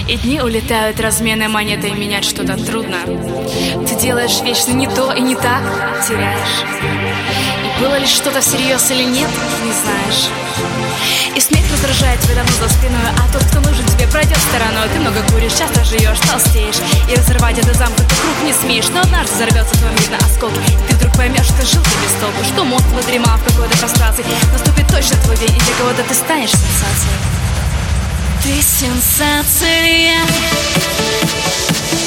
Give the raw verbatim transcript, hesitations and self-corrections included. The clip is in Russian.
И дни улетают, размены монетой, менять что-то трудно. Ты делаешь вечно не то и не так, теряешь. И было ли что-то всерьез или нет, не знаешь. И смех раздражает тебя давно за спиной, а тот, кто нужен тебе, пройдет стороной. Ты много куришь, часто живешь, толстеешь, и разорвать этот замкнутый круг не смеешь. Но однажды взорвется твой мир на осколки, и ты вдруг поймешь, что жил ты без толку, что мозг твой дремал в какой-то прострации. Наступит точно твой день, и для кого-то ты станешь сенсацией. Ты сенсация.